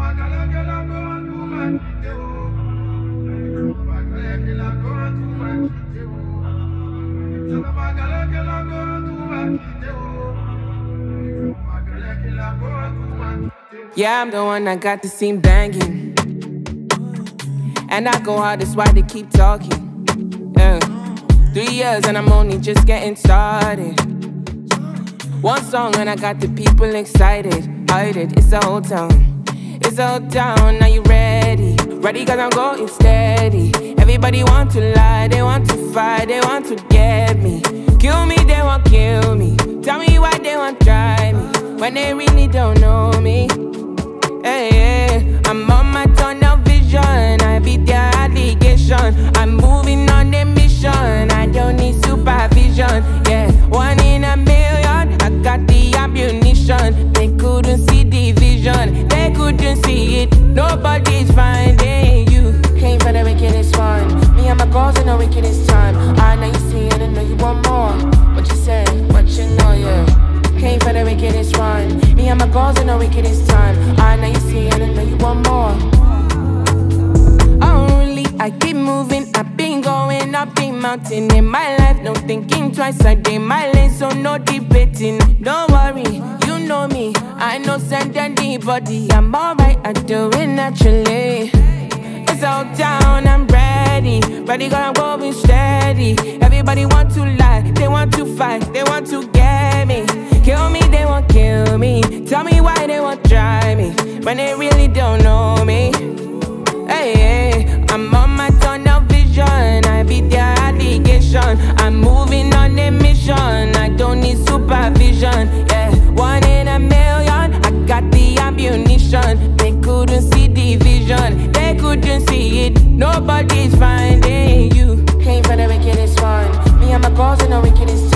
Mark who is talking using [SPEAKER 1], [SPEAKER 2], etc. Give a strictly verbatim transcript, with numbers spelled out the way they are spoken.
[SPEAKER 1] Yeah, I'm the one that got the scene banging, and I go hard, that's why they keep talking. Yeah. Three years and I'm only just getting started. One song and I got the people excited. I did, it's the whole town. It's the whole town, are you ready? Ready cause I'm going steady. Everybody want to lie, they want to fight, they want to get me. Kill me, they want kill me. Tell me why they want try me when they really don't know me. Hey, hey, I'm on my tunnel vision, I beat their allegation. I'm moving on the mission, I don't need supervision. Yeah, one in a million, I got the ammunition. They couldn't see the vision, they couldn't see it. Nobody's finding you. Came for the wickedest one. Me and my girls in the wickedest time. I know you see it and know you want more. What you say, what you know, yeah. Came for the wickedest one. Me and my girls in the wickedest time. I know you see it and know you want more. Only I keep moving, I've been going up the mountain in my life. No thinking twice, I did my lane, so no debating. Don't worry, you know me, I know send anybody. I'm alright, I do it naturally. It's out down, I'm ready. Ready, cause I'm going steady. Everybody want to lie, they want to fight, they want to get me. Kill me, they won't kill me. Tell me why they won't try me when they really don't know me. Hey, hey, I'm on my tunnel vision, I beat their allegation. I'm moving on a mission, I don't need supervision. Yeah, one in a million, I got the ammunition. They couldn't see the vision, they couldn't see it. Nobody's finding you. Came for the wickedest one. Me and my girls in the wickedest